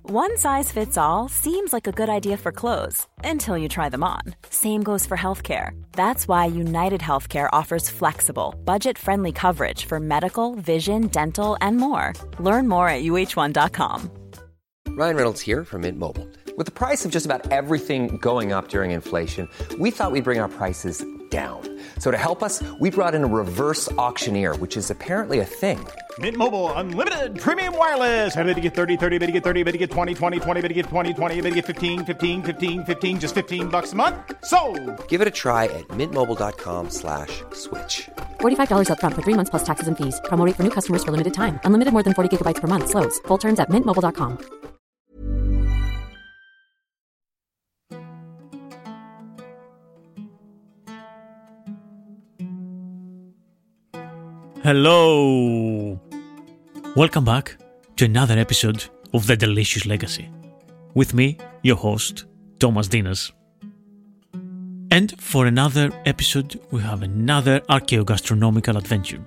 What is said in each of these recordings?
One size fits all seems like a good idea for clothes until you try them on. Same goes for healthcare. That's why United Healthcare offers flexible, budget-friendly coverage for medical, vision, dental, and more. Learn more at uh1.com. Ryan Reynolds here from Mint Mobile. With the price of just about everything going up during inflation, we thought we'd bring our prices down. So to help us, we brought in a reverse auctioneer, which is apparently a thing. Mint Mobile Unlimited Premium Wireless. How to get 30, 30, bit to get 30, bit to get 20, 20, 20, bit to get 20, 20, bit to get 15, 15, 15, 15, just $15 a month? Sold! Give it a try at mintmobile.com/switch. $45 up front for 3 months plus taxes and fees. Promo rate for new customers for limited time. Unlimited more than 40 gigabytes per month. Slows full terms at mintmobile.com. Hello! Welcome back to another episode of The Delicious Legacy. With me, your host, Thomas Dinas. And for another episode, we have another archaeogastronomical adventure.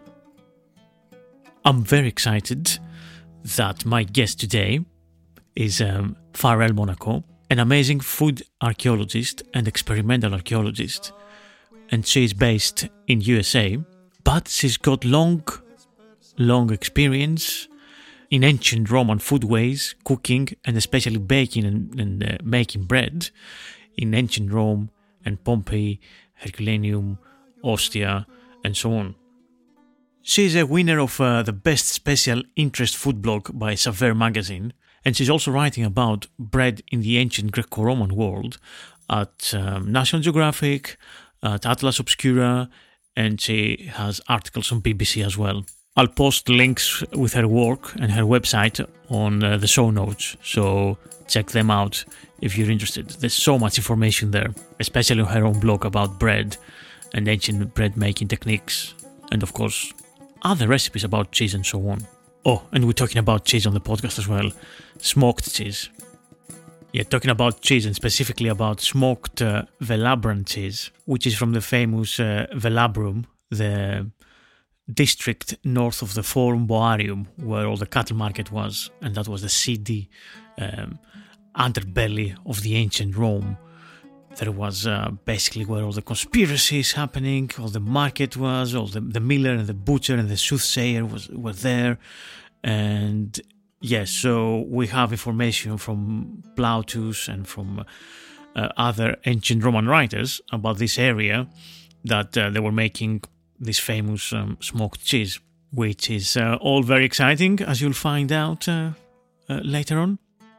I'm very excited that my guest today is Farrell Monaco, an amazing food archaeologist and experimental archaeologist. And she is based in USA, but she's got long experience in ancient Roman foodways, cooking, and especially baking and making bread in ancient Rome and Pompeii, Herculaneum, Ostia, and so on. She is a winner of the Best Special Interest Food blog by Saveur magazine, and she's also writing about bread in the ancient Greco-Roman world at National Geographic, at Atlas Obscura, and she has articles on BBC as well. I'll post links with her work and her website on the show notes, so check them out if you're interested. There's so much information there, especially on her own blog about bread and ancient bread making techniques, and of course other recipes about cheese and so on. Oh, and we're talking about cheese on the podcast as well. Smoked cheese. Yeah, talking about cheese and specifically about smoked Velabran cheese, which is from the famous Velabrum, the district north of the Forum Boarium, where all the cattle market was, and that was the seedy underbelly of the ancient Rome. There was basically where all the conspiracies happening, all the market was, all the miller and the butcher and the soothsayer were there, and yes, so we have information from Plautus and from other ancient Roman writers about this area that they were making this famous smoked cheese, which is all very exciting, as you'll find out later on.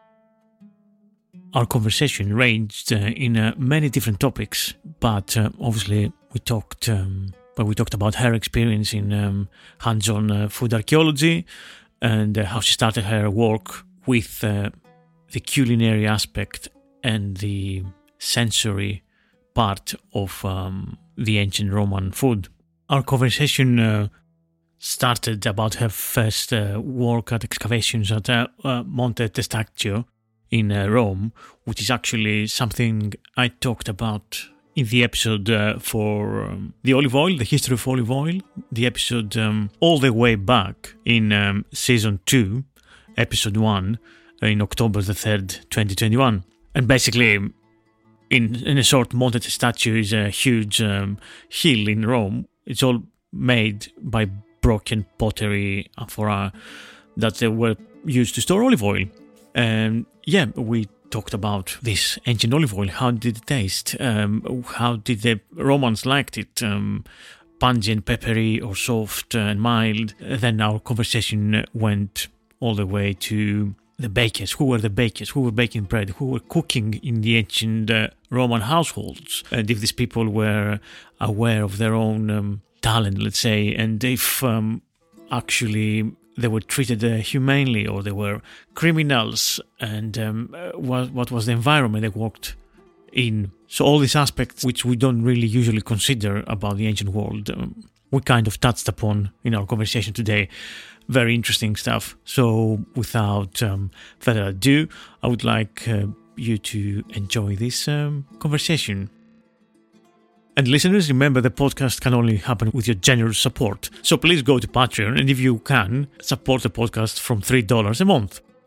Our conversation ranged in many different topics, but obviously we talked about her experience in hands-on food archaeology, and how she started her work with the culinary aspect and the sensory part of the ancient Roman food. Our conversation started about her first work at excavations at Monte Testaccio in Rome, which is actually something I talked about in the episode for the olive oil, the history of olive oil, the episode all the way back in season 2, episode 1, in October the 3rd, 2021. And basically, in a short, Monte Testaccio is a huge hill in Rome. It's all made by broken pottery amphora that they were used to store olive oil. And yeah, we talked about this ancient olive oil. How did it taste? How did the Romans liked it? Pungent, peppery, or soft and mild? Then our conversation went all the way to the bakers. Who were the bakers? Who were baking bread? Who were cooking in the ancient Roman households? And if these people were aware of their own talent, let's say, and if actually they were treated humanely, or they were criminals, and what was the environment they worked in. So all these aspects, which we don't really usually consider about the ancient world, we kind of touched upon in our conversation today. Very interesting stuff. So without further ado, I would like you to enjoy this conversation. And listeners, remember the podcast can only happen with your generous support. So please go to Patreon, and if you can, support the podcast from $3 a month.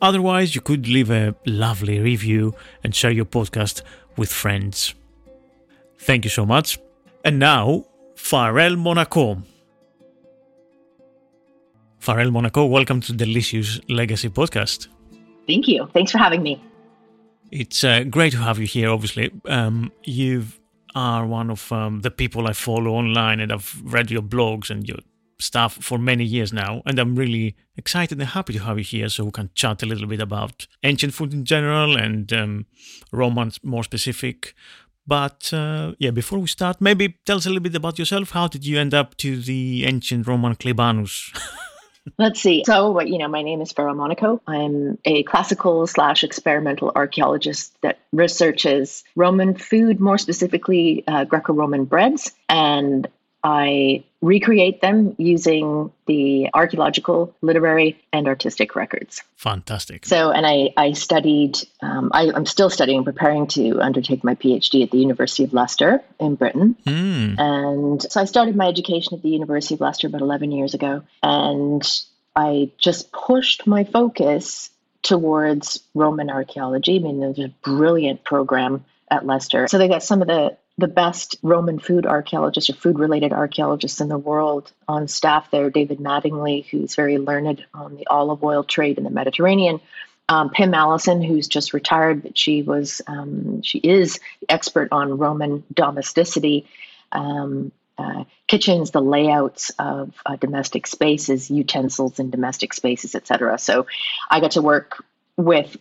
Otherwise, you could leave a lovely review and share your podcast with friends. Thank you so much. And now, Pharrell Monaco. Pharrell Monaco, welcome to Delicious Legacy Podcast. Thank you. Thanks for having me. It's great to have you here, obviously. You are one of the people I follow online, and I've read your blogs and your stuff for many years now. And I'm really excited and happy to have you here so we can chat a little bit about ancient food in general and Roman more specific. But before we start, maybe tell us a little bit about yourself. How did you end up to the ancient Roman Klebanus? Let's see. So, my name is Pharrell Monaco. I'm a classical/experimental archaeologist that researches Roman food, more specifically Greco-Roman breads, and I recreate them using the archaeological, literary, and artistic records. Fantastic. So, and I studied, I'm still studying, preparing to undertake my PhD at the University of Leicester in Britain. And so I started my education at the University of Leicester about 11 years ago. And I just pushed my focus towards Roman archaeology. I mean, there's a brilliant program at Leicester. So they got some of the best Roman food archaeologists or food-related archaeologists in the world on staff there. David Mattingly, who's very learned on the olive oil trade in the Mediterranean. Pim Allison, who's just retired, but she is expert on Roman domesticity, kitchens, the layouts of domestic spaces, utensils in domestic spaces, etc. So I got to work with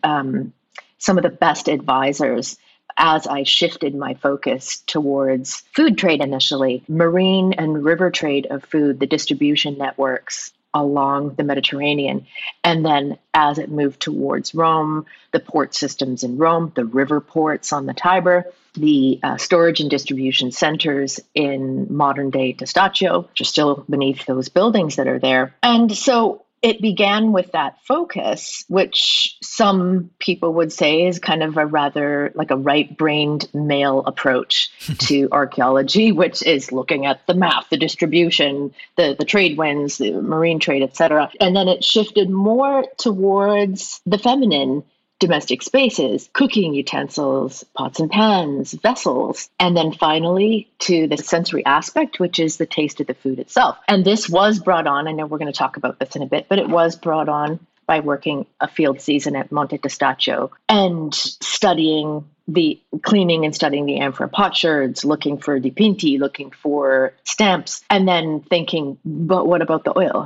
some of the best advisors as I shifted my focus towards food trade initially, marine and river trade of food, the distribution networks along the Mediterranean. And then as it moved towards Rome, the port systems in Rome, the river ports on the Tiber, the storage and distribution centers in modern day Testaccio, which are still beneath those buildings that are there. And so it began with that focus, which some people would say is kind of a rather like a right-brained male approach to archaeology, which is looking at the map, the distribution, the trade winds, the marine trade, etc. And then it shifted more towards the feminine domestic spaces, cooking utensils, pots and pans, vessels, and then finally to the sensory aspect, which is the taste of the food itself. And this was brought on, I know we're going to talk about this in a bit, but it was brought on by working a field season at Monte Testaccio and studying the cleaning and studying the amphora potsherds, looking for dipinti, looking for stamps, and then thinking, but what about the oil?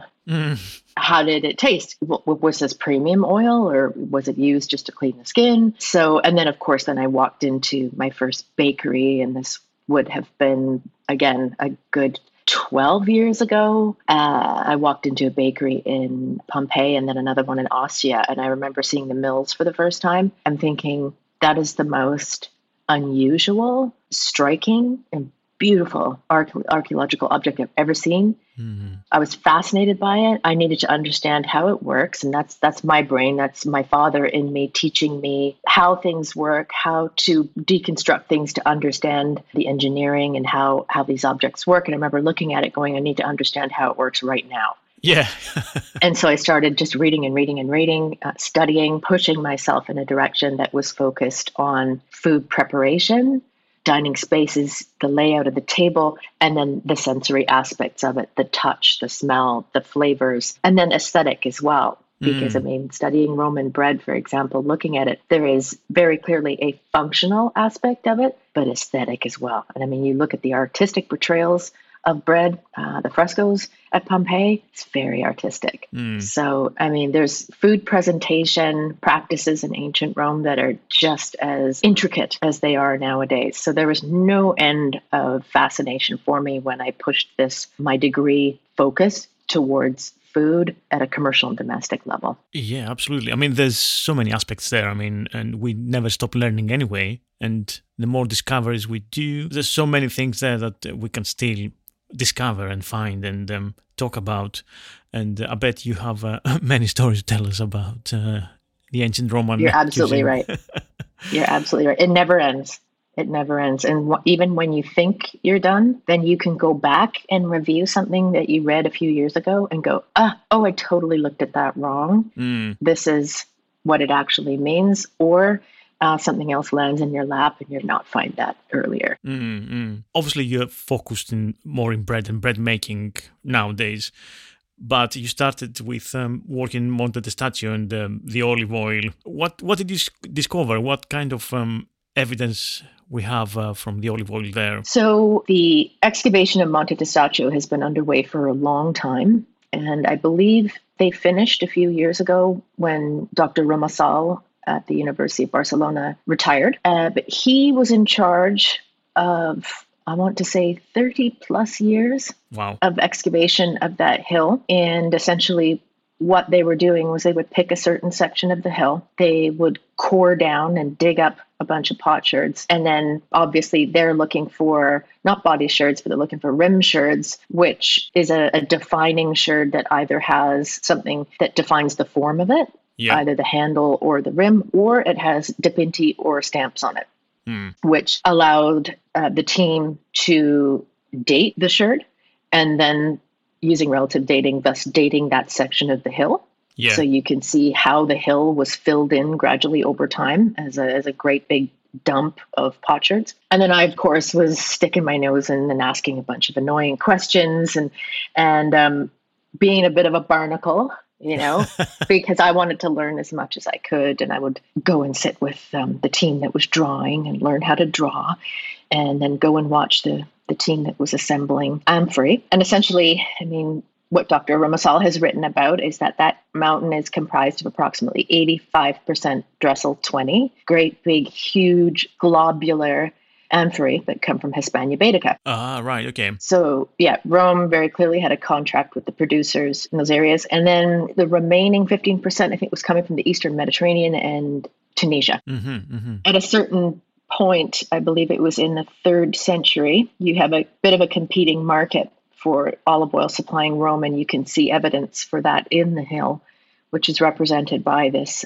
How did it taste? Was this premium oil or was it used just to clean the skin? So, and then of course, then I walked into my first bakery, and this would have been, again, a good 12 years ago. I walked into a bakery in Pompeii and then another one in Ostia. And I remember seeing the mills for the first time. I'm thinking that is the most unusual, striking, and beautiful archaeological object I've ever seen. I was fascinated by it. I needed to understand how it works. And that's my brain. That's my father in me teaching me how things work, how to deconstruct things to understand the engineering and how these objects work. And I remember looking at it going, I need to understand how it works right now. Yeah. And so I started just reading, studying, pushing myself in a direction that was focused on food preparation, dining spaces, the layout of the table, and then the sensory aspects of it, the touch, the smell, the flavors, and then aesthetic as well. Because, I mean, studying Roman bread, for example, looking at it, there is very clearly a functional aspect of it, but aesthetic as well. And I mean, you look at the artistic portrayals of bread, the frescoes at Pompeii, it's very artistic. So, I mean, there's food presentation practices in ancient Rome that are just as intricate as they are nowadays. So there was no end of fascination for me when I pushed my degree focus towards food at a commercial and domestic level. Yeah, absolutely. I mean, there's so many aspects there. I mean, and we never stop learning anyway. And the more discoveries we do, there's so many things there that we can still discover and find and talk about. And I bet you have many stories to tell us about the ancient Roman. You're absolutely cuisine. right. You're absolutely right. It never ends. It never ends. And even when you think you're done, then you can go back and review something that you read a few years ago and go, I totally looked at that wrong. This is what it actually means, or something else lands in your lap and you'll not find that earlier. Obviously, you're focused more in bread and bread making nowadays, but you started with working in Monte Testaccio and the olive oil. What did you discover? What kind of evidence we have from the olive oil there? So the excavation of Monte Testaccio has been underway for a long time. And I believe they finished a few years ago when Dr. Romassal at the University of Barcelona retired. But he was in charge of, I want to say, 30 plus years of excavation of that hill. And essentially what they were doing was they would pick a certain section of the hill. They would core down and dig up a bunch of potsherds. And then obviously they're looking for not body sherds, but they're looking for rim sherds, which is a defining sherd that either has something that defines the form of it, either the handle or the rim, or it has dipinti or stamps on it, which allowed the team to date the sherd and then using relative dating, thus dating that section of the hill. Yeah. So you can see how the hill was filled in gradually over time as a great big dump of potsherds. And then I, of course, was sticking my nose in and asking a bunch of annoying questions and being a bit of a barnacle, because I wanted to learn as much as I could. And I would go and sit with the team that was drawing and learn how to draw, and then go and watch the team that was assembling amphorae. And essentially, what Dr. Romassal has written about is that mountain is comprised of approximately 85% Dressel 20, great big, huge, globular amphorae that come from Hispania Baetica. Right, okay. So, Rome very clearly had a contract with the producers in those areas. And then the remaining 15%, I think, was coming from the Eastern Mediterranean and Tunisia. At a certain point, I believe it was in the 3rd century, you have a bit of a competing market for olive oil supplying Rome, and you can see evidence for that in the hill, which is represented by this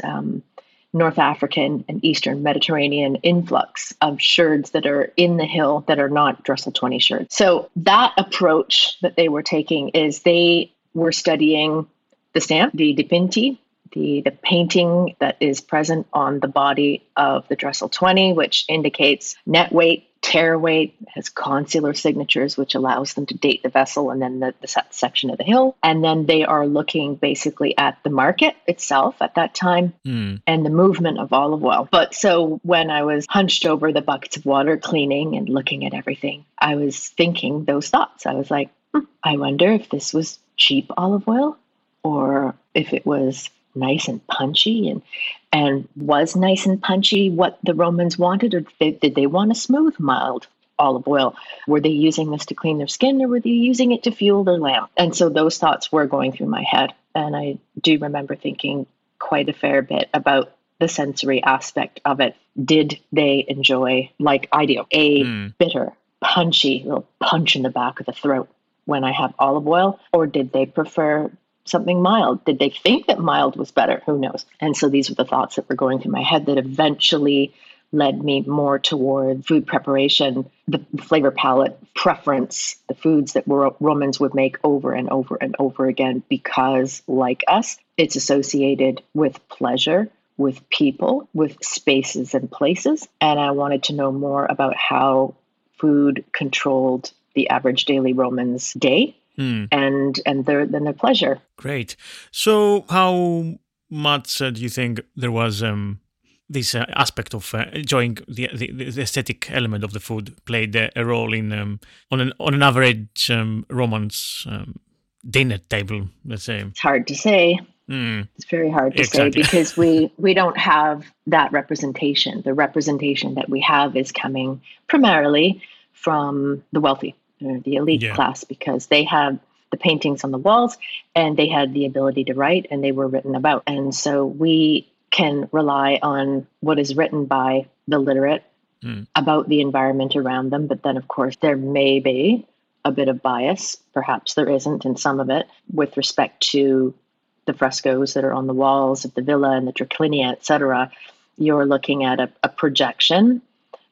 North African and Eastern Mediterranean influx of sherds that are in the hill that are not Dressel 20 sherds. So that approach that they were taking is they were studying the stamp, the dipinti, the painting that is present on the body of the Dressel 20, which indicates net weight, tear weight, has consular signatures, which allows them to date the vessel and then the section of the hill. And then they are looking basically at the market itself at that time and the movement of olive oil. But so when I was hunched over the buckets of water cleaning and looking at everything, I was thinking those thoughts. I was like, I wonder if this was cheap olive oil or if it was nice and punchy and was nice and punchy what the Romans wanted, or did they want a smooth, mild olive oil? Were they using this to clean their skin, or were they using it to fuel their lamp? And so those thoughts were going through my head. And I do remember thinking quite a fair bit about the sensory aspect of it. Did they enjoy, like I do, a bitter, punchy little punch in the back of the throat when I have olive oil, or did they prefer something mild? Did they think that mild was better? Who knows? And so these were the thoughts that were going through my head that eventually led me more toward food preparation, the flavor palette preference, the foods that Romans would make over and over and over again, because like us, it's associated with pleasure, with people, with spaces and places. And I wanted to know more about how food controlled the average daily Roman's day. And their pleasure. Great. So how much do you think there was this aspect of enjoying the aesthetic element of the food played a role in on an average Roman's dinner table, let's say? It's hard to say. It's very hard to say because we don't have that representation. The representation that we have is coming primarily from the wealthy, the elite class, because they have the paintings on the walls and they had the ability to write and they were written about. And so we can rely on what is written by the literate about the environment around them. But then, of course, there may be a bit of bias. Perhaps there isn't in some of it with respect to the frescoes that are on the walls of the villa and the triclinia, etc. You're looking at a projection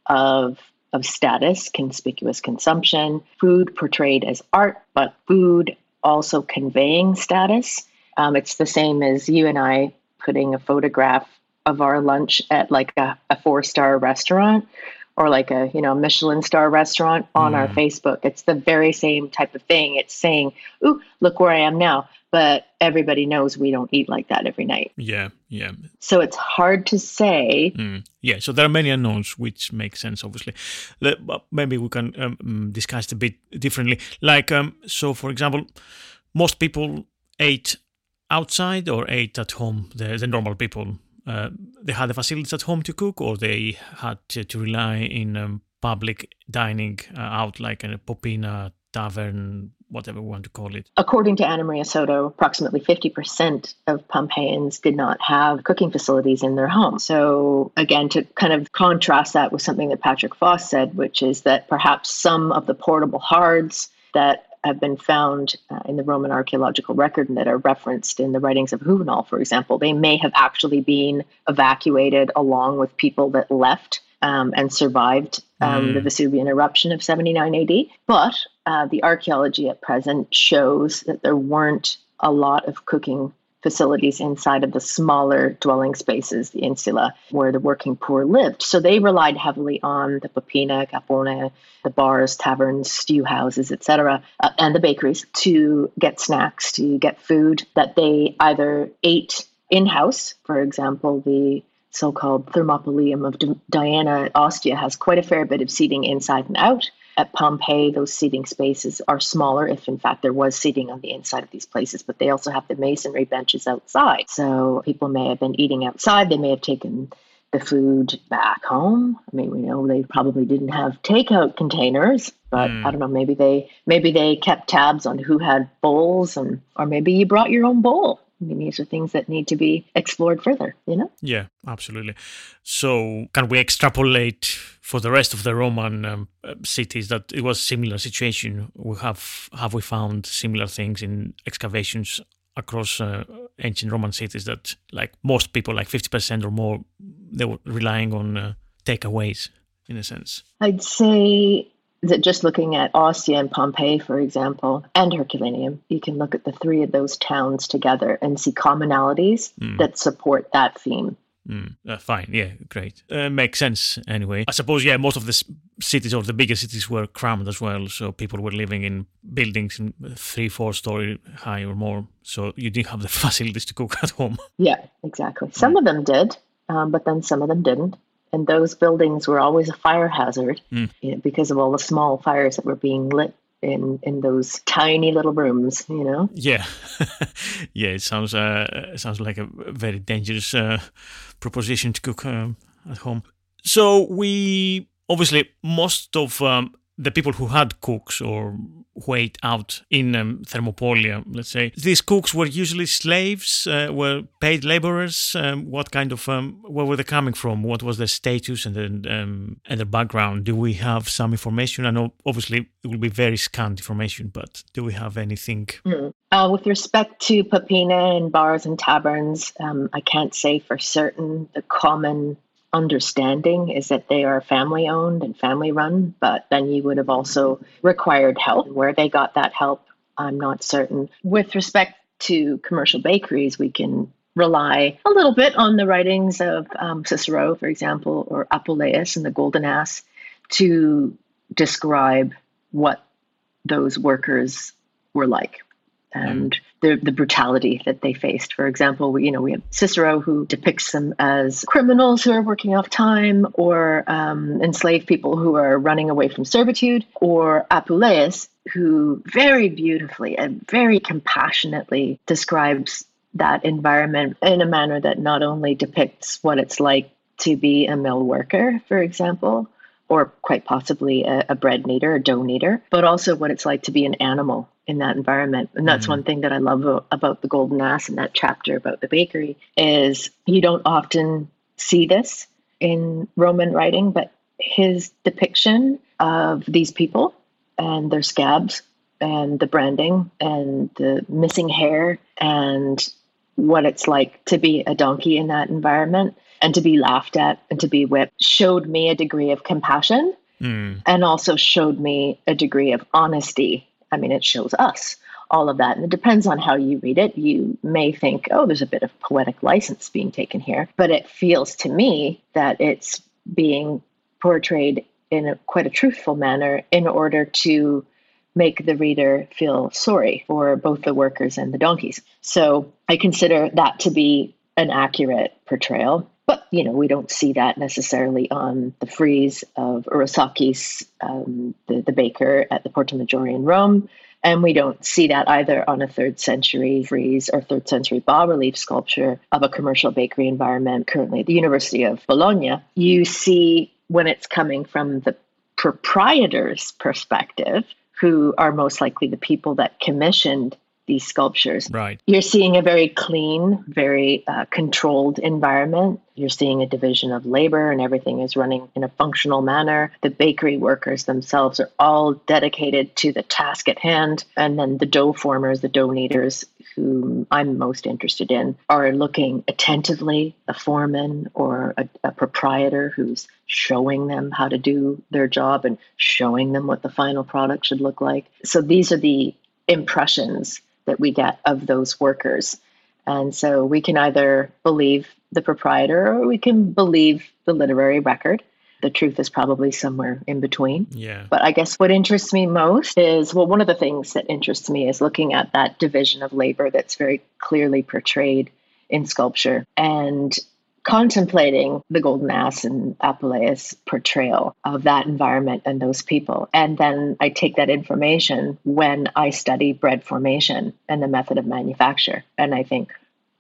of status, conspicuous consumption, food portrayed as art, but food also conveying status. It's the same as you and I putting a photograph of our lunch at like a 4-star restaurant or like a, Michelin star restaurant on our Facebook. It's the very same type of thing. It's saying, ooh, look where I am now. But everybody knows we don't eat like that every night. Yeah. So it's hard to say. Yeah, so there are many unknowns, which makes sense, obviously. Maybe we can discuss it a bit differently. Like, so for example, most people ate outside or ate at home, the normal people. They had the facilities at home to cook, or they had to rely in public dining out, like in a popina, tavern, whatever we want to call it. According to Anna Maria Soto, approximately 50% of Pompeians did not have cooking facilities in their home. So again, to kind of contrast that with something that Patrick Foss said, which is that perhaps some of the portable hearths that have been found in the Roman archaeological record and that are referenced in the writings of Juvenal, for example, they may have actually been evacuated along with people that left and survived the Vesuvian eruption of 79 AD. But the archaeology at present shows that there weren't a lot of cooking facilities inside of the smaller dwelling spaces, the insula, where the working poor lived. So they relied heavily on the popina, capone, the bars, taverns, stew houses, etc., and the bakeries to get snacks, to get food that they either ate in-house. For example, the so-called Thermopoleum of Diana at Ostia has quite a fair bit of seating inside and out. At Pompeii, those seating spaces are smaller, if in fact there was seating on the inside of these places, but they also have the masonry benches outside. So people may have been eating outside. They may have taken the food back home. I mean, we know they probably didn't have takeout containers, but I don't know, maybe they kept tabs on who had bowls, or maybe you brought your own bowl. I mean, these are things that need to be explored further, Yeah, absolutely. So can we extrapolate for the rest of the Roman cities that it was a similar situation? Have we found similar things in excavations across ancient Roman cities that, like, most people, like 50% or more, they were relying on takeaways, in a sense? I'd say that just looking at Ostia and Pompeii, for example, and Herculaneum, you can look at the three of those towns together and see commonalities that support that theme. Fine, yeah, great. Makes sense anyway. I suppose, yeah, most of the cities or the bigger cities were crammed as well, so people were living in buildings in 3-4 story high or more, so you didn't have the facilities to cook at home. Yeah, exactly. Some of them did, but then some of them didn't. And those buildings were always a fire hazard because of all the small fires that were being lit in those tiny little rooms, Yeah. Yeah, it sounds like a very dangerous proposition to cook at home. So obviously, most of the people who had cooks or who ate out in Thermopolia, let's say, these cooks were usually slaves, were paid laborers. What kind of, where were they coming from? What was their status and their background? Do we have some information? I know, obviously, it will be very scant information, but do we have anything? With respect to popina and bars and taverns, I can't say for certain. The common understanding is that they are family owned and family run, but then you would have also required help. Where they got that help, I'm not certain. With respect to commercial bakeries, we can rely a little bit on the writings of Cicero, for example, or Apuleius in the Golden Ass to describe what those workers were like and the brutality that they faced. For example, we have Cicero, who depicts them as criminals who are working off time, or enslaved people who are running away from servitude, or Apuleius, who very beautifully and very compassionately describes that environment in a manner that not only depicts what it's like to be a mill worker, for example, or quite possibly a bread kneader, a dough kneader, but also what it's like to be an animal in that environment. And that's one thing that I love about the Golden Ass and that chapter about the bakery, is you don't often see this in Roman writing, but his depiction of these people and their scabs and the branding and the missing hair and what it's like to be a donkey in that environment and to be laughed at and to be whipped showed me a degree of compassion and also showed me a degree of honesty. I mean, it shows us all of that. And it depends on how you read it. You may think, oh, there's a bit of poetic license being taken here. But it feels to me that it's being portrayed in quite a truthful manner in order to make the reader feel sorry for both the workers and the donkeys. So I consider that to be an accurate portrayal. But, we don't see that necessarily on the frieze of Urasaki's, the baker at the Porta Maggiore in Rome. And we don't see that either on a 3rd century frieze or 3rd century bas-relief sculpture of a commercial bakery environment currently at the University of Bologna. You see when it's coming from the proprietor's perspective, who are most likely the people that commissioned these sculptures. Right. You're seeing a very clean, very controlled environment. You're seeing a division of labor and everything is running in a functional manner. The bakery workers themselves are all dedicated to the task at hand. And then the dough formers, the dough kneaders, whom I'm most interested in, are looking attentively, a foreman or a proprietor who's showing them how to do their job and showing them what the final product should look like. So these are the impressions that we get of those workers. And so we can either believe the proprietor or we can believe the literary record. The truth is probably somewhere in between. Yeah. But I guess what interests me most is, one of the things that interests me is looking at that division of labor that's very clearly portrayed in sculpture and contemplating the Golden Ass and Apuleius' portrayal of that environment and those people. And then I take that information when I study bread formation and the method of manufacture. And I think,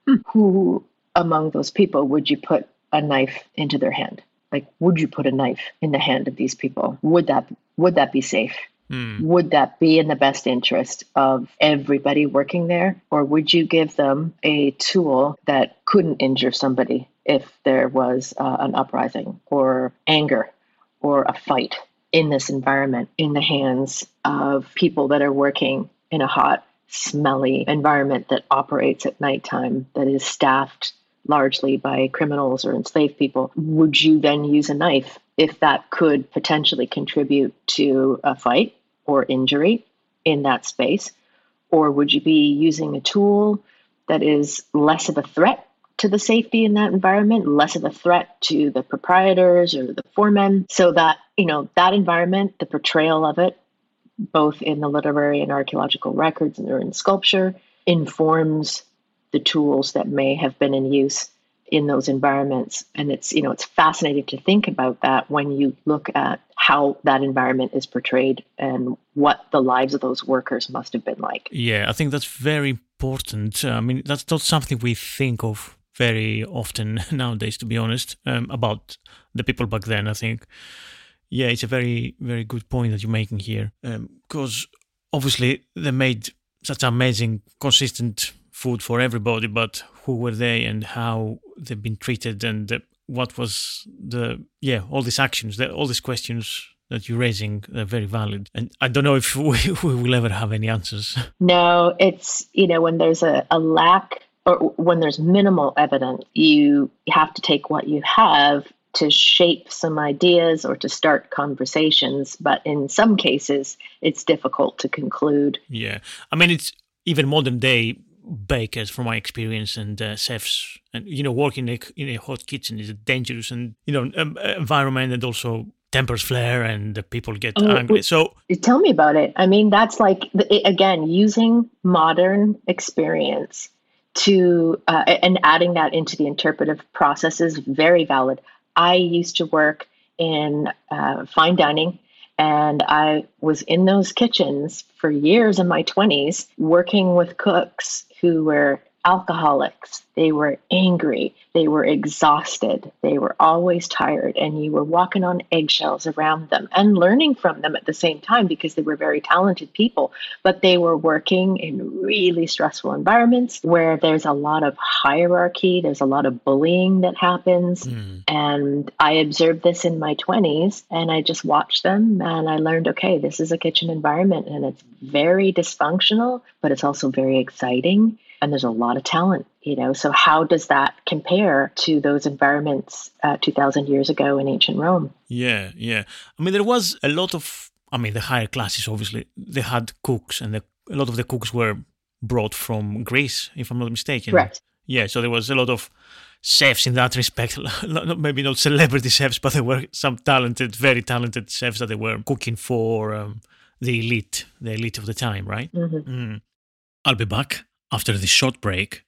who among those people would you put a knife into their hand? Like, would you put a knife in the hand of these people? Would that be safe? Would that be in the best interest of everybody working there? Or would you give them a tool that couldn't injure somebody if there was an uprising or anger or a fight in this environment in the hands of people that are working in a hot, smelly environment that operates at nighttime, that is staffed largely by criminals or enslaved people? Would you then use a knife if that could potentially contribute to a fight or injury in that space? Or would you be using a tool that is less of a threat to the safety in that environment, less of a threat to the proprietors or the foremen, so that, that environment, the portrayal of it, both in the literary and archaeological records and in sculpture, informs the tools that may have been in use in those environments. And it's fascinating to think about that when you look at how that environment is portrayed and what the lives of those workers must have been like. Yeah, I think that's very important. I mean, that's not something we think of very often nowadays, to be honest, about the people back then, I think. Yeah, it's a very, very good point that you're making here. Because obviously they made such amazing, consistent food for everybody, but who were they and how they've been treated and what was all these actions, all these questions that you're raising, they're very valid. And I don't know if we will ever have any answers. No, it's, when there's a lack or when there's minimal evidence, you have to take what you have to shape some ideas or to start conversations. But in some cases, it's difficult to conclude. Yeah. I mean, it's even modern day bakers, from my experience, and chefs, and working in a hot kitchen is a dangerous and environment, and also tempers flare and the people get angry. So tell me about it. I mean, that's like, again, using modern experience to and adding that into the interpretive process is very valid. I used to work in fine dining, and I was in those kitchens for years in my 20s, working with cooks who were alcoholics. They were angry. They were exhausted. They were always tired. And you were walking on eggshells around them and learning from them at the same time, because they were very talented people. But they were working in really stressful environments where there's a lot of hierarchy. There's a lot of bullying that happens. And I observed this in my 20s, and I just watched them, and I learned, okay, this is a kitchen environment, and it's very dysfunctional, but it's also very exciting. And there's a lot of talent, So how does that compare to those environments 2,000 years ago in ancient Rome? Yeah. I mean, there was a lot of, the higher classes, obviously, they had cooks and a lot of the cooks were brought from Greece, if I'm not mistaken. Correct. Yeah, so there was a lot of chefs in that respect. Maybe not celebrity chefs, but there were some very talented chefs that they were cooking for the elite of the time, right? Mm-hmm. Mm. I'll be back after this short break.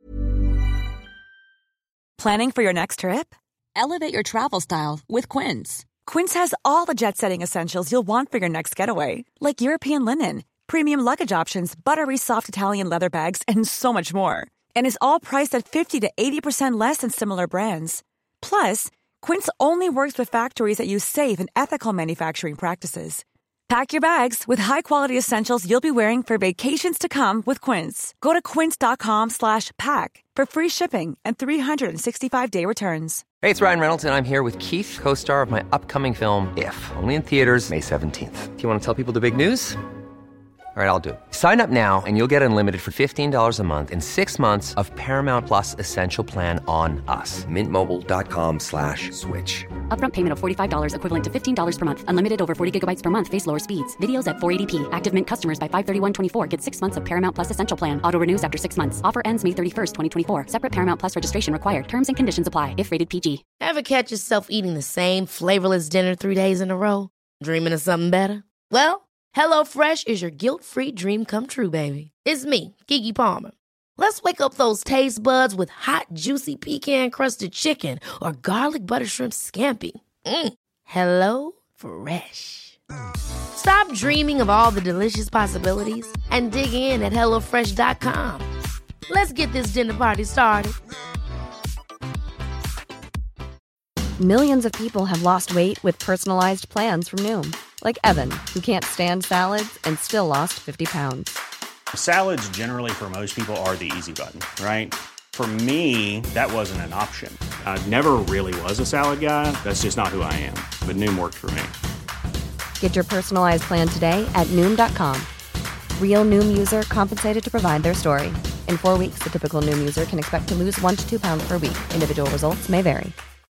Planning for your next trip? Elevate your travel style with Quince. Quince has all the jet-setting essentials you'll want for your next getaway, like European linen, premium luggage options, buttery soft Italian leather bags, and so much more. And is all priced at 50 to 80% less than similar brands. Plus, Quince only works with factories that use safe and ethical manufacturing practices. Pack your bags with high-quality essentials you'll be wearing for vacations to come with Quince. Go to quince.com/pack for free shipping and 365-day returns. Hey, it's Ryan Reynolds, and I'm here with Keith, co-star of my upcoming film, If, only in theaters May 17th. Do you want to tell people the big news? All right, I'll do it. Sign up now and you'll get unlimited for $15 a month and 6 months of Paramount Plus Essential Plan on us. MintMobile.com/switch. Upfront payment of $45 equivalent to $15 per month. Unlimited over 40 gigabytes per month. Face lower speeds. Videos at 480p. Active Mint customers by 531.24 get 6 months of Paramount Plus Essential Plan. Auto renews after 6 months. Offer ends May 31st, 2024. Separate Paramount Plus registration required. Terms and conditions apply if rated PG. Ever catch yourself eating the same flavorless dinner 3 days in a row? Dreaming of something better? Well, HelloFresh is your guilt-free dream come true, baby. It's me, Keke Palmer. Let's wake up those taste buds with hot, juicy pecan-crusted chicken or garlic butter shrimp scampi. Hello Fresh. Stop dreaming of all the delicious possibilities and dig in at HelloFresh.com. Let's get this dinner party started. Millions of people have lost weight with personalized plans from Noom. Like Evan, who can't stand salads and still lost 50 pounds. Salads generally for most people are the easy button, right? For me, that wasn't an option. I never really was a salad guy. That's just not who I am. But Noom worked for me. Get your personalized plan today at Noom.com. Real Noom user compensated to provide their story. In 4 weeks, the typical Noom user can expect to lose 1 to 2 pounds per week. Individual results may vary.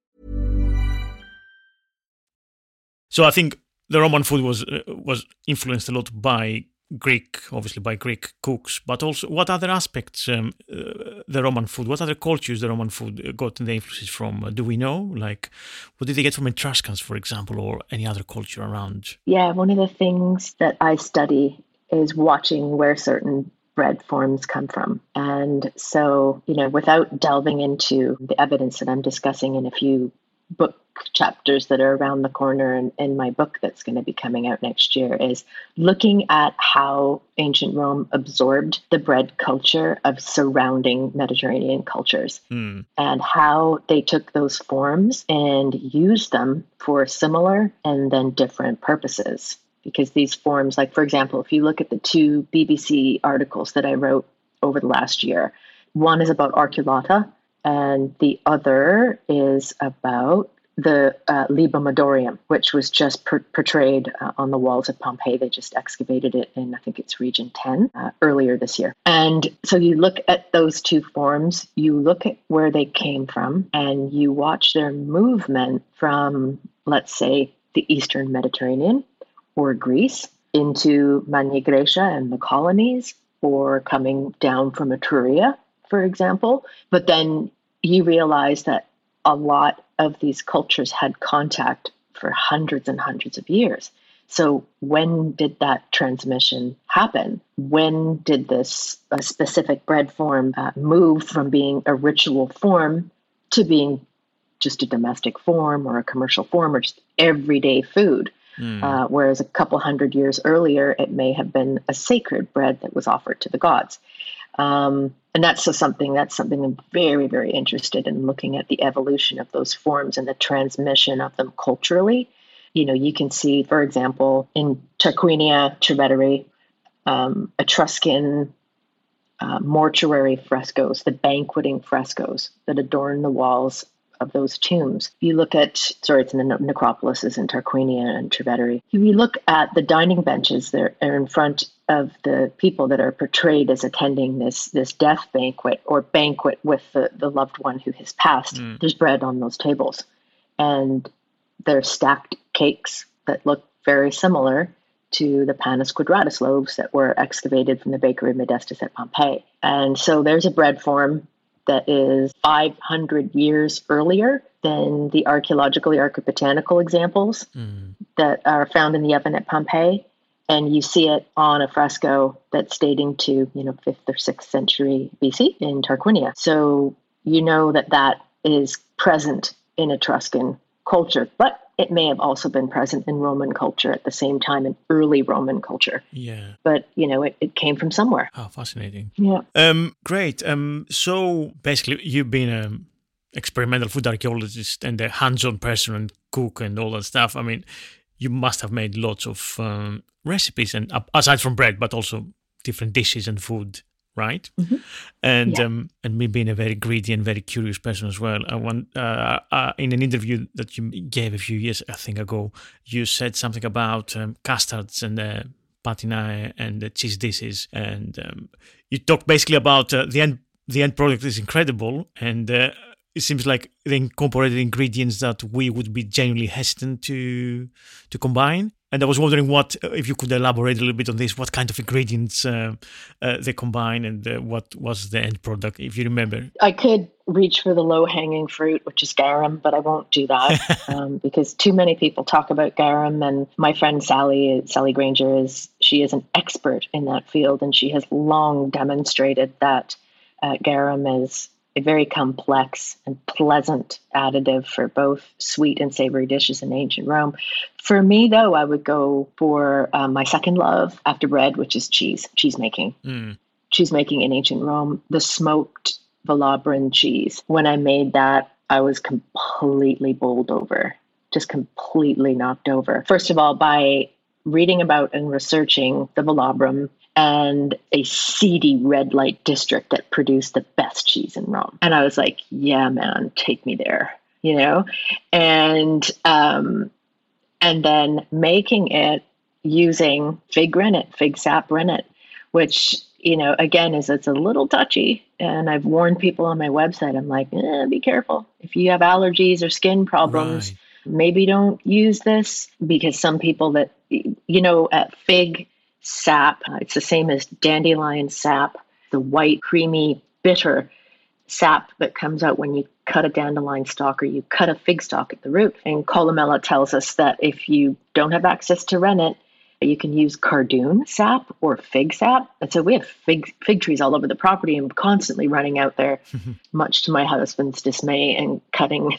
So I think the Roman food was influenced a lot by Greek cooks, but also what other aspects the Roman food, what other cultures the Roman food got the influences from? Do we know? Like, what did they get from Etruscans, for example, or any other culture around? Yeah, one of the things that I study is watching where certain bread forms come from. And so, without delving into the evidence that I'm discussing in a few book chapters that are around the corner in my book that's going to be coming out next year, is looking at how ancient Rome absorbed the bread culture of surrounding Mediterranean cultures and how they took those forms and used them for similar and then different purposes. Because these forms, like, for example, if you look at the 2 BBC articles that I wrote over the last year, one is about arculata and the other is about the Liber Modorium, which was just portrayed on the walls of Pompeii. They just excavated it in, I think it's Region 10, earlier this year. And so you look at those 2 forms, you look at where they came from, and you watch their movement from, let's say, the Eastern Mediterranean or Greece into Magna Graecia and the colonies, or coming down from Etruria, for example. But then you realize that a lot of these cultures had contact for hundreds and hundreds of years. So when did that transmission happen? When did this specific bread form move from being a ritual form to being just a domestic form or a commercial form or just everyday food? Whereas a couple hundred years earlier, it may have been a sacred bread that was offered to the gods. And that's something I'm very, very interested in, looking at the evolution of those forms and the transmission of them culturally. You can see, for example, in Tarquinia, Trivedi, Etruscan mortuary frescoes, the banqueting frescoes that adorn the walls of those tombs. You look at, it's in the necropolises in Tarquinia and Trivedi. If you look at the dining benches that are in front of the people that are portrayed as attending this death banquet or banquet with the loved one who has passed, there's bread on those tables. And they're stacked cakes that look very similar to the panis quadratus loaves that were excavated from the Bakery Modestus at Pompeii. And so there's a bread form that is 500 years earlier than the archaeologically archibotanical examples that are found in the oven at Pompeii. And you see it on a fresco that's dating to, 5th or 6th century BC in Tarquinia. So you know that is present in Etruscan culture, but it may have also been present in Roman culture at the same time, in early Roman culture. Yeah. But, it came from somewhere. Oh, fascinating. Yeah. Great. So basically, you've been an experimental food archaeologist and a hands-on person and cook and all that stuff. I mean, you must have made lots of recipes, and aside from bread, but also different dishes and food, right? Mm-hmm. And me being a very greedy and very curious person as well, I want in an interview that you gave a few years, I think, ago, you said something about custards and patina and cheese dishes, and you talked basically about the end product is incredible, and it seems like they incorporated ingredients that we would be genuinely hesitant to combine. And I was wondering if you could elaborate a little bit on this, what kind of ingredients they combine, and what was the end product, if you remember. I could reach for the low-hanging fruit, which is garum, but I won't do that because too many people talk about garum. And my friend Sally Granger, she is an expert in that field, and she has long demonstrated that garum is a very complex and pleasant additive for both sweet and savory dishes in ancient Rome. For me, though, I would go for my second love after bread, which is cheese making. Cheese making in ancient Rome, the smoked Velabran cheese. When I made that, I was completely bowled over, just completely knocked over. First of all, by reading about and researching the Velabrum and a seedy red light district that produced the best cheese in Rome. And I was like, yeah, man, take me there, and then making it using fig sap rennet, which, again, it's a little touchy. And I've warned people on my website, I'm like, be careful. If you have allergies or skin problems, maybe don't use this, because some people that, fig sap, it's the same as dandelion sap, the white, creamy, bitter sap that comes out when you cut a dandelion stalk or you cut a fig stalk at the root. And Columella tells us that if you don't have access to rennet, you can use cardoon sap or fig sap. And so we have fig trees all over the property, and I'm constantly running out there, much to my husband's dismay, and cutting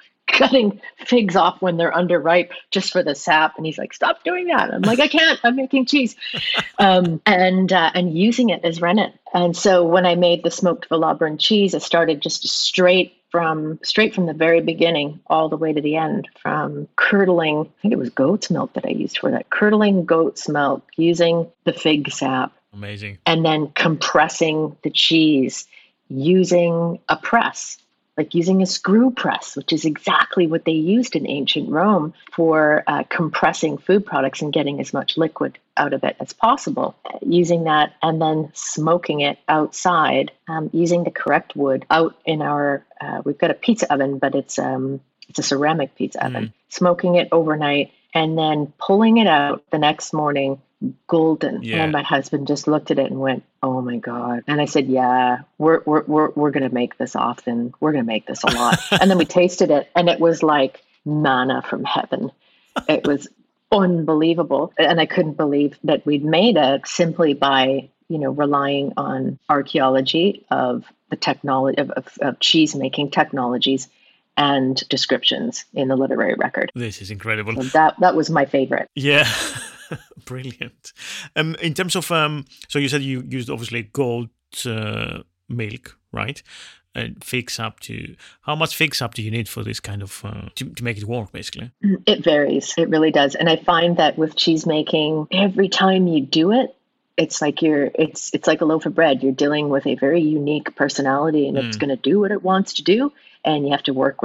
figs off when they're underripe just for the sap. And he's like, stop doing that. I'm like, I can't, I'm making cheese. And using it as rennet. And so when I made the smoked Velabran cheese, I started just straight from the very beginning all the way to the end, from curdling, I think it was goat's milk that I used for that, curdling goat's milk using the fig sap. Amazing. And then compressing the cheese using a press, like using a screw press, which is exactly what they used in ancient Rome for compressing food products and getting as much liquid out of it as possible. Using that and then smoking it outside, using the correct wood out in our, we've got a pizza oven, but it's a ceramic pizza oven. Smoking it overnight and then pulling it out the next morning, golden. Yeah. And my husband just looked at it and went, oh my God. And I said, yeah, we're going to make this often. We're going to make this a lot. And then we tasted it and it was like manna from heaven. It was unbelievable. And I couldn't believe that we'd made it simply by, relying on archaeology of the technology of cheese making technologies and descriptions in the literary record. This is incredible. So that was my favorite. Yeah. Brilliant. In terms of, so you said you used obviously goat milk, right? And fig sap how much fig sap do you need for this kind of, to make it work, basically? It varies. It really does. And I find that with cheese making, every time you do it, it's like it's like a loaf of bread. You're dealing with a very unique personality and it's going to do what it wants to do. And you have to work with it.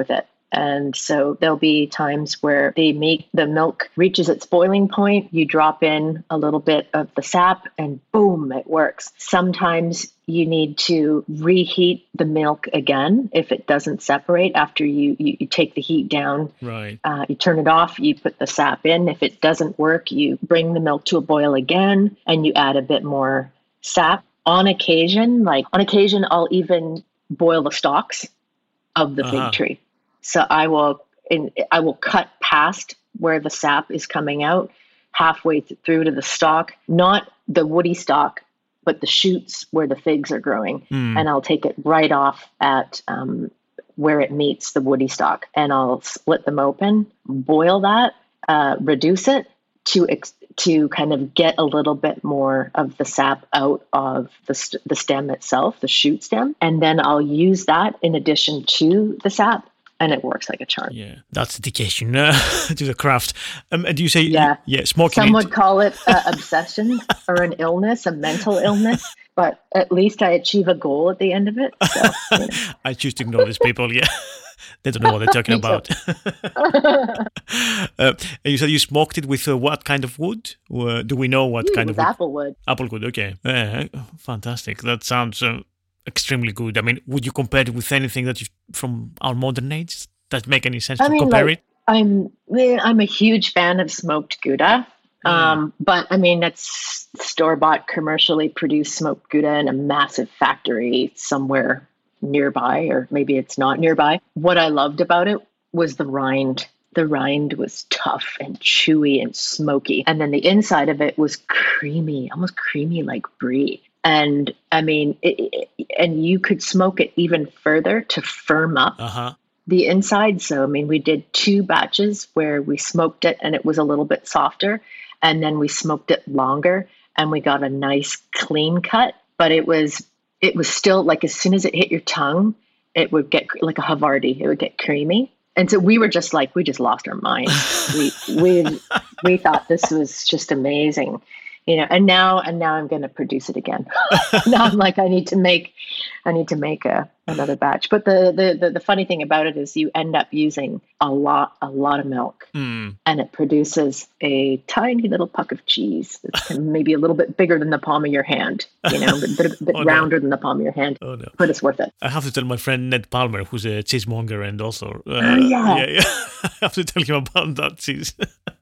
And so there'll be times where the milk reaches its boiling point. You drop in a little bit of the sap and boom, it works. Sometimes you need to reheat the milk again if it doesn't separate after you take the heat down. Right. You turn it off, you put the sap in. If it doesn't work, you bring the milk to a boil again and you add a bit more sap. On occasion, I'll even boil the stalks of the fig tree. So I will cut past where the sap is coming out, halfway through to the stalk, not the woody stalk, but the shoots where the figs are growing. And I'll take it right off at where it meets the woody stalk, and I'll split them open, boil that, reduce it to kind of get a little bit more of the sap out of the stem itself, the shoot stem. And then I'll use that in addition to the sap. And it works like a charm. Yeah, that's dedication to the craft. Do you say, smoking? Some would call it obsession or an illness, a mental illness, but at least I achieve a goal at the end of it. So, I choose to ignore these people, They don't know what they're talking about. And you said you smoked it with what kind of wood? Or do we know what kind of wood? Applewood. Applewood, okay. Fantastic. That sounds extremely good. I mean, would you compare it with anything that from our modern age? Does that make any sense to compare it? I'm a huge fan of smoked Gouda. But I mean, that's store-bought, commercially produced smoked Gouda in a massive factory somewhere nearby, or maybe it's not nearby. What I loved about it was the rind. The rind was tough and chewy and smoky. And then the inside of it was creamy, almost creamy like brie. And I mean, and you could smoke it even further to firm up the inside. So, I mean, we did 2 batches where we smoked it and it was a little bit softer. And then we smoked it longer and we got a nice clean cut. But it was still like, as soon as it hit your tongue, it would get like a Havarti. It would get creamy. And so we were just like, we just lost our mind. we thought this was just amazing. And now I'm going to produce it again. Now I'm like, I need to make another batch. But the funny thing about it is you end up using a lot of milk, and it produces a tiny little puck of cheese that's maybe a little bit bigger than the palm of your hand, a bit rounder than the palm of your hand. Oh, no. But it's worth it. I have to tell my friend Ned Palmer, who's a cheesemonger, and also yeah. I have to tell him about that cheese.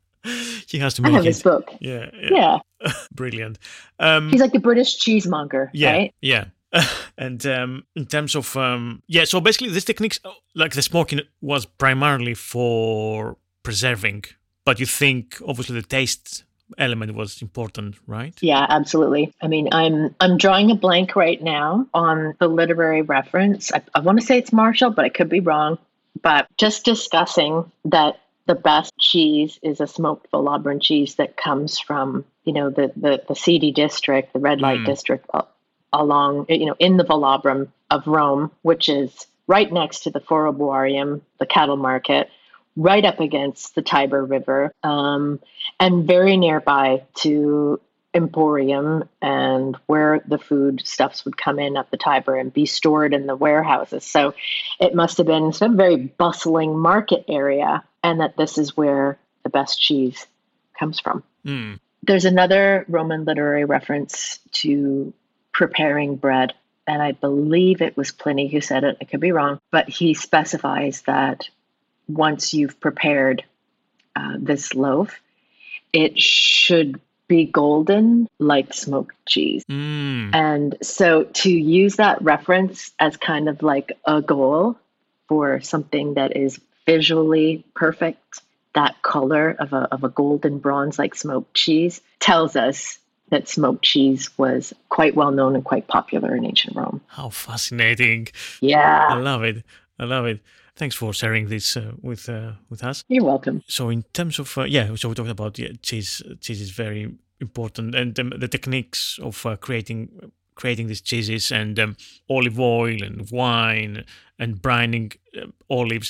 He has to make I have his book. Yeah. Brilliant. He's like the British cheesemonger, right? Yeah. And in terms of so basically this techniques, like the smoking, was primarily for preserving, but you think obviously the taste element was important, right? Yeah, absolutely. I mean, I'm drawing a blank right now on the literary reference. I want to say it's Marshall, but I could be wrong. But just discussing that the best cheese is a smoked Volobrin cheese that comes from, the seedy district, the red light district along, in the Volobrin of Rome, which is right next to the Forobuarium, the cattle market, right up against the Tiber River, and very nearby to Emporium, and where the food stuffs would come in up the Tiber and be stored in the warehouses. So it must have been some very bustling market area, and that this is where the best cheese comes from. There's another Roman literary reference to preparing bread, and I believe it was Pliny who said it. I could be wrong, but he specifies that once you've prepared this loaf, it should be golden like smoked cheese. And so to use that reference as kind of like a goal for something that is visually perfect, that color of a golden bronze like smoked cheese, tells us that smoked cheese was quite well known and quite popular in ancient Rome. How fascinating. Yeah. I love it. Thanks for sharing this with us. You're welcome. So in terms of, so we talked about cheese. Cheese is very important, and the techniques of creating these cheeses, and olive oil and wine and brining olives.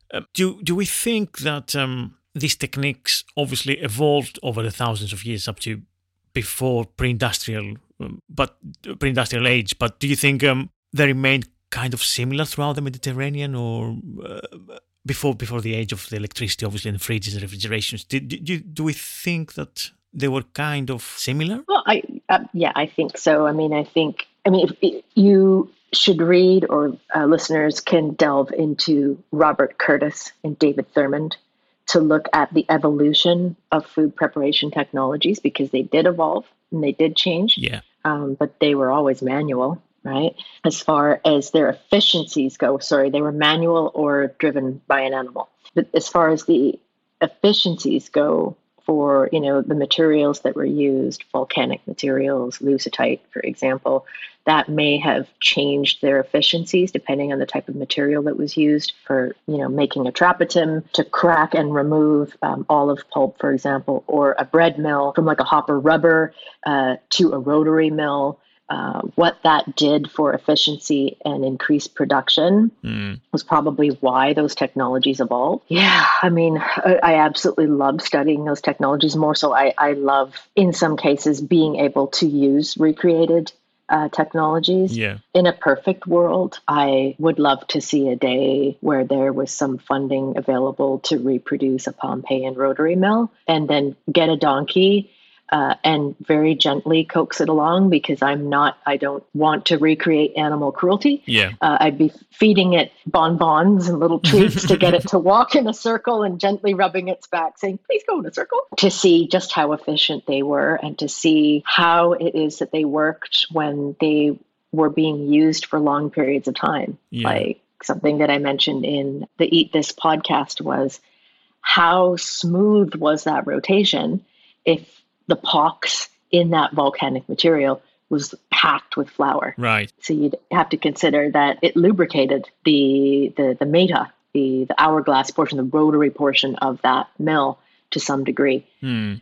Do we think that these techniques obviously evolved over the thousands of years up to before pre-industrial age? But do you think they remained kind of similar throughout the Mediterranean, or before the age of the electricity, obviously, and fridges and refrigerations, do we think that they were kind of similar? Well, I think so. I think if you should read, or listeners can delve into Robert Curtis and David Thurmond to look at the evolution of food preparation technologies, because they did evolve and they did change. Yeah. But they were always manual, right? As far as their efficiencies go, they were manual or driven by an animal. But as far as the efficiencies go for, the materials that were used, volcanic materials, lucitite, for example, that may have changed their efficiencies depending on the type of material that was used for, making a trapetum to crack and remove olive pulp, for example, or a bread mill from like a hopper rubber to a rotary mill. What that did for efficiency and increased production was probably why those technologies evolved. Yeah, I absolutely love studying those technologies. More so, I love, in some cases, being able to use recreated technologies. Yeah. In a perfect world, I would love to see a day where there was some funding available to reproduce a Pompeian rotary mill and then get a donkey and very gently coax it along, because I don't want to recreate animal cruelty. Yeah. I'd be feeding it bonbons and little treats to get it to walk in a circle and gently rubbing its back, saying, please go in a circle, to see just how efficient they were and to see how it is that they worked when they were being used for long periods of time. Yeah. Like something that I mentioned in the Eat This podcast was, how smooth was that rotation if the pox in that volcanic material was packed with flour. Right. So you'd have to consider that it lubricated the meta, the hourglass portion, the rotary portion of that mill to some degree. And,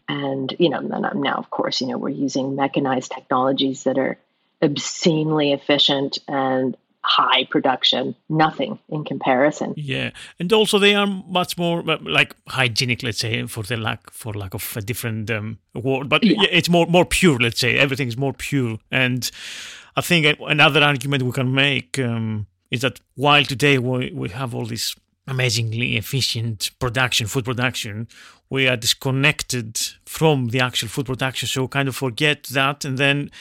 now, of course, we're using mechanized technologies that are obscenely efficient and high production, nothing in comparison. Yeah, and also they are much more like hygienic, let's say, for lack of a different word. But it's more pure. Let's say everything's more pure. And I think another argument we can make is that while today we have all this amazingly efficient food production, we are disconnected from the actual food production. So kind of forget that, and then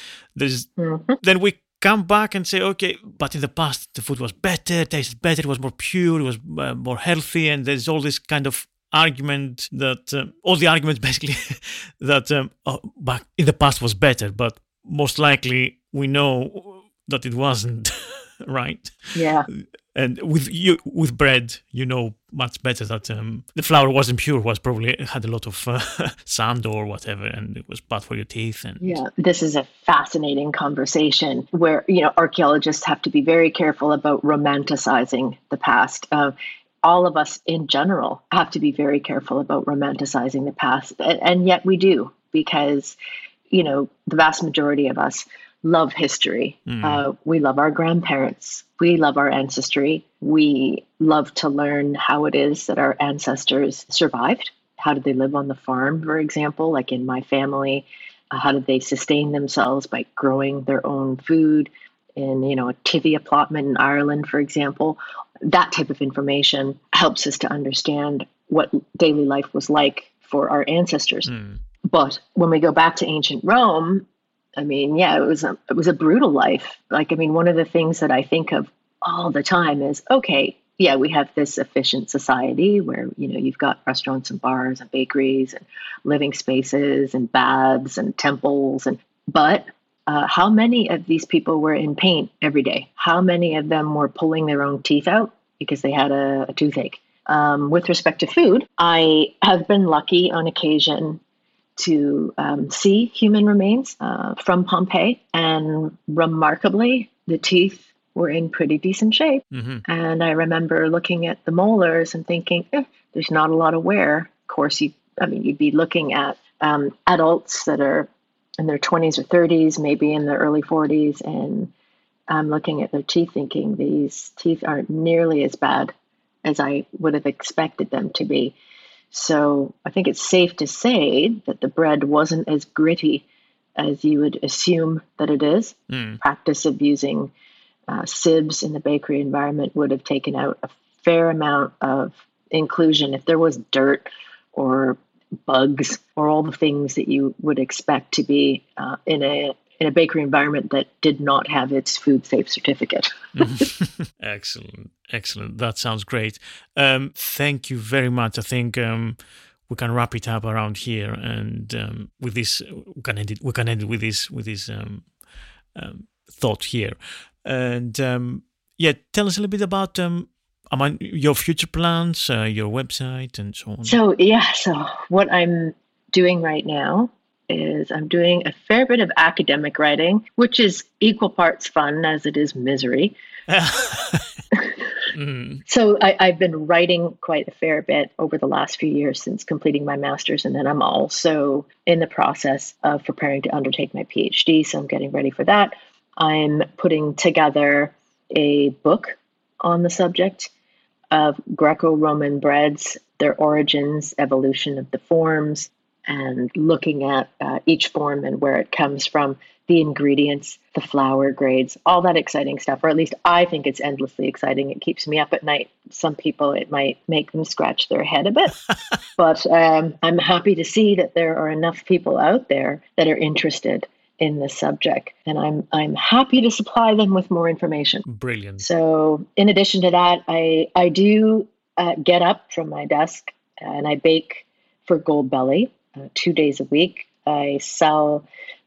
then we come back and say, okay, but in the past the food was better, tasted better, it was more pure, it was more healthy, and there's all this kind of argument that all the arguments basically that back in the past was better, but most likely we know that it wasn't. Right? Yeah. And with bread, much better that the flour wasn't pure, probably had a lot of sand or whatever, and it was bad for your teeth. And this is a fascinating conversation where archaeologists have to be very careful about romanticizing the past. All of us in general have to be very careful about romanticizing the past, and yet we do, because the vast majority of us love history. We love our grandparents. We love our ancestry. We love to learn how it is that our ancestors survived. How did they live on the farm, for example? Like in my family, how did they sustain themselves by growing their own food in, a tithia allotment in Ireland, for example? That type of information helps us to understand what daily life was like for our ancestors. But when we go back to ancient Rome, it was a brutal life. One of the things that I think of all the time is, okay, we have this efficient society where, you've got restaurants and bars and bakeries and living spaces and baths and temples. But how many of these people were in pain every day? How many of them were pulling their own teeth out because they had a toothache? With respect to food, I have been lucky on occasion to see human remains from Pompeii, and remarkably, the teeth were in pretty decent shape. And I remember looking at the molars and thinking, there's not a lot of wear. Of course, you'd be looking at adults that are in their 20s or 30s, maybe in their early 40s, and I'm looking at their teeth thinking, these teeth aren't nearly as bad as I would have expected them to be. So I think it's safe to say that the bread wasn't as gritty as you would assume that it is. Practice of using sieves in the bakery environment would have taken out a fair amount of inclusion. If there was dirt or bugs or all the things that you would expect to be in a bakery environment that did not have its food safe certificate. Excellent. That sounds great. Thank you very much. I think we can wrap it up around here, and with this, we can end it with this thought here. And tell us a little bit about your future plans, your website, and so on. So what I'm doing right now is I'm doing a fair bit of academic writing, which is equal parts fun as it is misery. So I've been writing quite a fair bit over the last few years since completing my master's. And then I'm also in the process of preparing to undertake my PhD. So I'm getting ready for that. I'm putting together a book on the subject of Greco-Roman breads, their origins, evolution of the forms, and looking at each form and where it comes from, the ingredients, the flour grades, all that exciting stuff, or at least I think it's endlessly exciting. It keeps me up at night. Some people, it might make them scratch their head a bit, but I'm happy to see that there are enough people out there that are interested in this subject, and I'm happy to supply them with more information. Brilliant. So in addition to that, I do get up from my desk and I bake for Goldbelly 2 days a week. I sell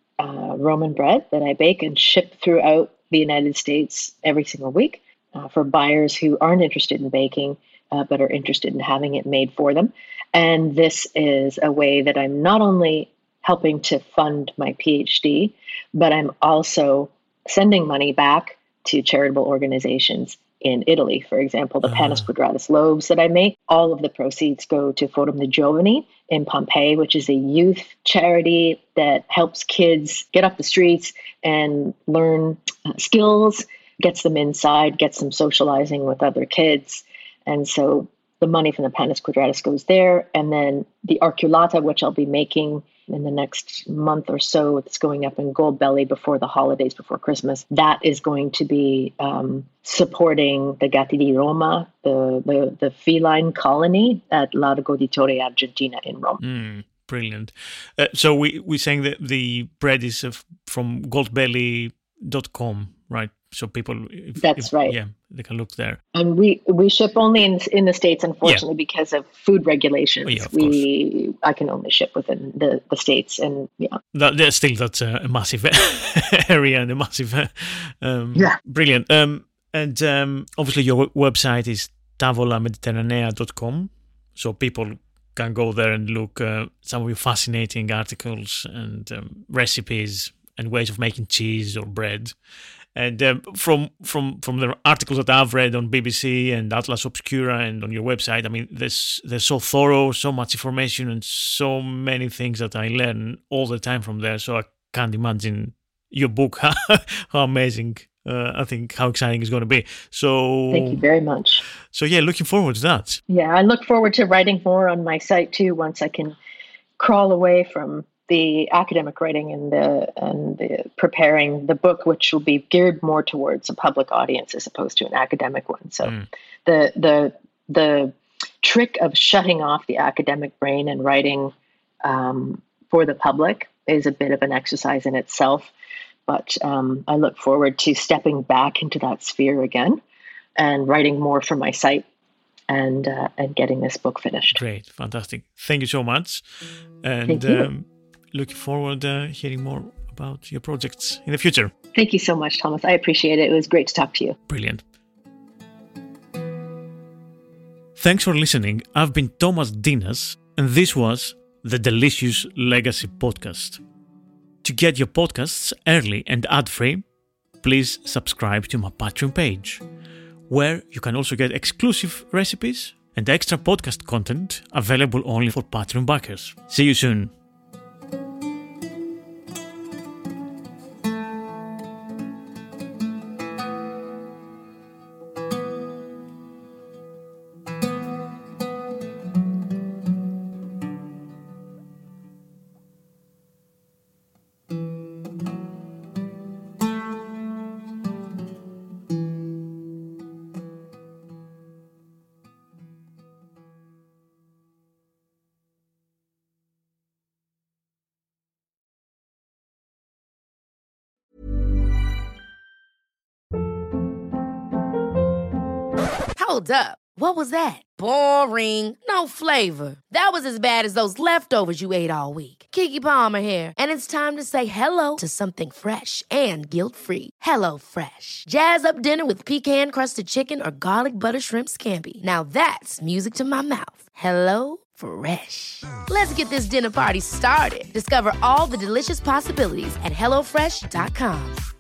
Roman bread that I bake and ship throughout the United States every single week for buyers who aren't interested in baking, but are interested in having it made for them. And this is a way that I'm not only helping to fund my PhD, but I'm also sending money back to charitable organizations in Italy. For example, the Panis Quadratus loaves that I make, all of the proceeds go to Forum dei Giovani in Pompeii, which is a youth charity that helps kids get off the streets and learn skills, gets them inside, gets them socializing with other kids. And so the money from the Panis Quadratus goes there. And then the Arculata, which I'll be making in the next month or so, it's going up in Goldbelly before the holidays, before Christmas. That is going to be supporting the Gatti di Roma, the feline colony at Largo di Torre Argentina in Rome. Brilliant. So we're saying that the bread is from goldbelly.com, right? So people, right. Yeah, they can look there. And we ship only in the States, unfortunately, because of food regulations. Yeah, of course. I can only ship within the States, and That's a massive area and a massive, brilliant. And obviously your website is tavolamediterranea.com, so people can go there and look some of your fascinating articles and recipes and ways of making cheese or bread. And from the articles that I've read on BBC and Atlas Obscura and on your website, I mean, they're so thorough, so much information, and so many things that I learn all the time from there. So I can't imagine your book, how amazing, I think, how exciting it's going to be. So thank you very much. So yeah, looking forward to that. Yeah, I look forward to writing more on my site too, once I can crawl away from the academic writing and the preparing the book, which will be geared more towards a public audience as opposed to an academic one. So the trick of shutting off the academic brain and writing for the public is a bit of an exercise in itself. But I look forward to stepping back into that sphere again and writing more for my site and getting this book finished. Great, fantastic. Thank you so much. And thank you. Looking forward to hearing more about your projects in the future. Thank you so much, Thomas. I appreciate it. It was great to talk to you. Brilliant. Thanks for listening. I've been Thomas Dinas, and this was the Delicious Legacy Podcast. To get your podcasts early and ad-free, please subscribe to my Patreon page, where you can also get exclusive recipes and extra podcast content available only for Patreon backers. See you soon. Hold up. What was that? Boring. No flavor. That was as bad as those leftovers you ate all week. Keke Palmer here. And it's time to say hello to something fresh and guilt-free. Hello Fresh. Jazz up dinner with pecan-crusted chicken or garlic butter shrimp scampi. Now that's music to my mouth. Hello Fresh. Let's get this dinner party started. Discover all the delicious possibilities at HelloFresh.com.